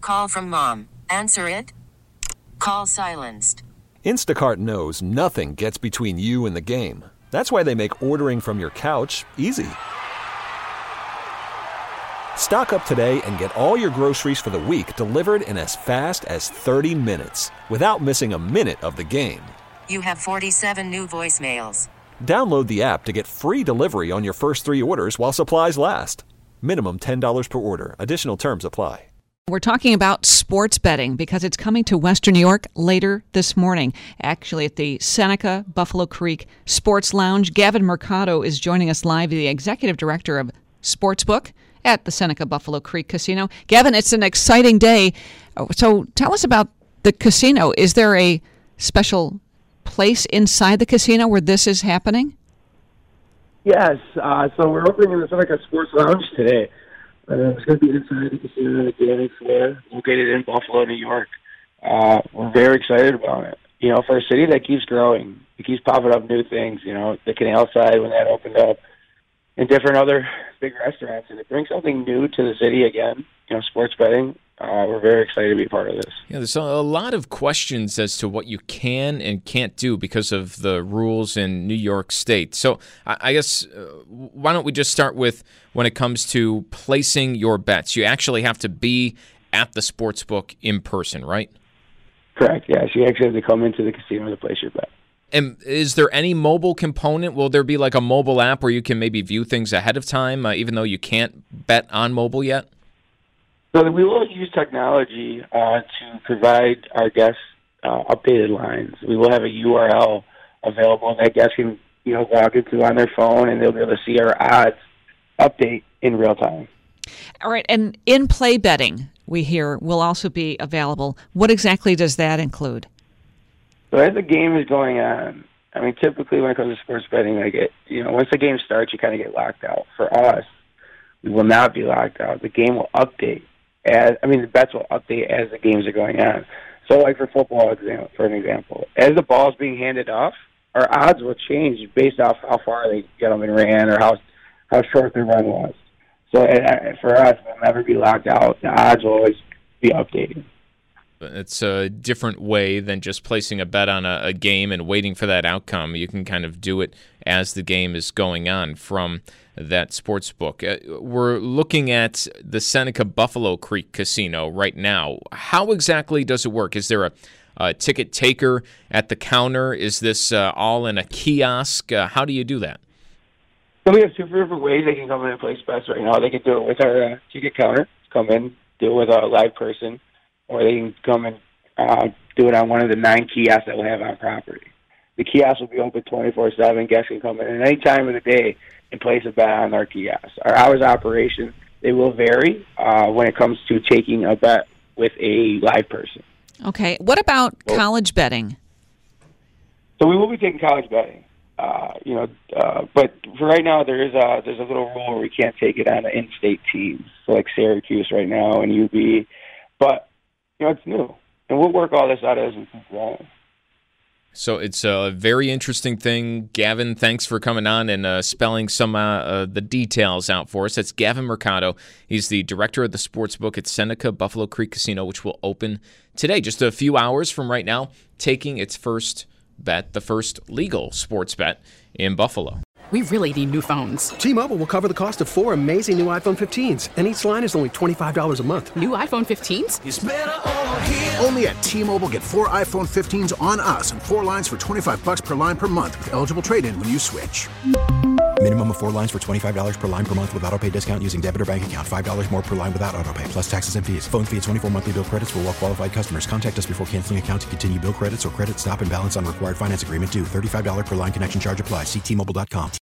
call from mom. Answer it. Call silenced. Instacart knows nothing gets between you and the game. That's why they make ordering from your couch easy. Stock up today and get all your groceries for the week delivered in as fast as 30 minutes without missing a minute of the game. You have 47 new voicemails. Download the app to get free delivery on your first 3 orders while supplies last. Minimum $10 per order. Additional terms apply. We're talking about sports betting because it's coming to Western New York later this morning, actually at the Seneca Buffalo Creek Sports Lounge. Gavin Mercado is joining us live, the executive director of Sportsbook at the Seneca Buffalo Creek Casino. Gavin, it's an exciting day. So tell us about the casino. Is there a special place inside the casino where this is happening? Yes. So we're opening in the Seneca Sports Lounge today. It's going to be inside the casino, the gaming floor, located in Buffalo, New York. We're very excited about it. You know, for a city that keeps growing, it keeps popping up new things. You know, the canal side when that opened up, and different other big restaurants, and it brings something new to the city again. You know, sports betting. We're very excited to be part of this. Yeah, there's a lot of questions as to what you can and can't do because of the rules in New York State. So I guess why don't we just start with when it comes to placing your bets. You actually have to be at the sportsbook in person, right? Correct, yes. You actually have to come into the casino to place your bet. And is there any mobile component? Will there be like a mobile app where you can maybe view things ahead of time, even though you can't bet on mobile yet? So we will use technology to provide our guests updated lines. We will have a URL available that guests can log into on their phone, and they'll be able to see our odds update in real time. All right, and in-play betting, we hear, will also be available. What exactly does that include? So as the game is going on, I mean, typically when it comes to sports betting, once the game starts, you kind of get locked out. For us, we will not be locked out. The game will update. The bets will update as the games are going on. So, like for football, for an example, as the ball is being handed off, our odds will change based off how far the gentleman ran or how short the run was. So, for us, we'll never be locked out. The odds will always be updated. It's a different way than just placing a bet on a game and waiting for that outcome. You can kind of do it as the game is going on from that sports book. We're looking at the Seneca Buffalo Creek Casino right now. How exactly does it work? Is there a ticket taker at the counter? Is this all in a kiosk? How do you do that? So we have 2 different ways they can come in and place bets right now. They can do it with our ticket counter, come in, do it with a live person, or they can come and do it on one of the 9 kiosks that we'll have on property. The kiosk will be open 24/7. Guests can come in at any time of the day and place a bet on our kiosks. Our hours of operation, they will vary when it comes to taking a bet with a live person. Okay. What about college betting? So we will be taking college betting. But for right now, there's a little rule where we can't take it on in-state teams. So like Syracuse right now and UB. But it's new, and we'll work all this out as we keep going. So it's a very interesting thing. Gavin, thanks for coming on and spelling some the details out for us. That's Gavin Mercado. He's the director of the sportsbook at Seneca Buffalo Creek Casino, which will open today, just a few hours from right now, taking its first bet, the first legal sports bet in Buffalo. We really need new phones. T-Mobile will cover the cost of 4 amazing new iPhone 15s, and each line is only $25 a month. New iPhone 15s? It's better over here. Only at T-Mobile, get 4 iPhone 15s on us and 4 lines for $25 per line per month with eligible trade-in when you switch. Minimum of 4 lines for $25 per line per month with autopay discount using debit or bank account. $5 more per line without autopay, plus taxes and fees. Phone fee at 24 monthly bill credits for well-qualified customers. Contact us before canceling account to continue bill credits or credit stop and balance on required finance agreement due. $35 per line connection charge applies. See T-Mobile.com.